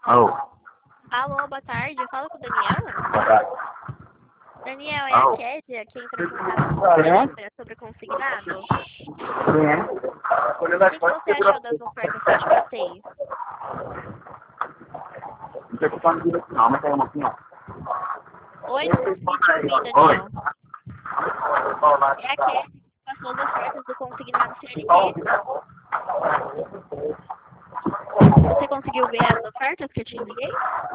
Alô? Alô, boa tarde. Eu falo com o Daniel. Boa tarde. Daniel, é Alô? a Kézia que entrou em contato com você sobre consignado. Quem é? O que você achou das ofertas que eu te passei? Não sei culpar no não, mas é uma opinião. Oi, não consegui te ouvir, Daniel. É a Kézia que passou as ofertas do consignado CLT. Você conseguiu ver as ofertas que eu te enviei?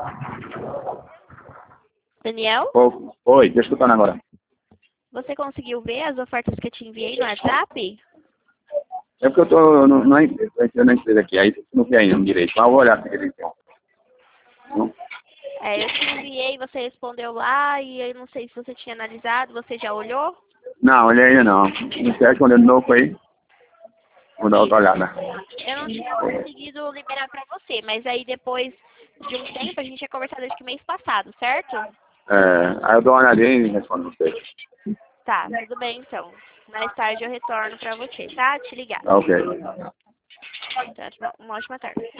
Daniel? Oi, tô escutando agora. Você conseguiu ver as ofertas que eu te enviei no WhatsApp? É porque eu tô na empresa, eu na empresa aqui, aí não vi ainda direito, mas eu vou olhar se ele tem. Não? Eu te enviei, você respondeu lá e eu não sei se você tinha analisado, você já olhou? Não, olhei ainda não. Não sei responder de novo aí. Vou dar outra olhada. Eu não tinha conseguido liberar pra você, mas aí depois de um tempo a gente ia conversar desde que mês passado, certo? Aí eu dou uma olhadinha e respondo você. Tá, tudo bem então. Mais tarde eu retorno pra você, tá? Te ligar. Tá ok. Tá, uma ótima tarde.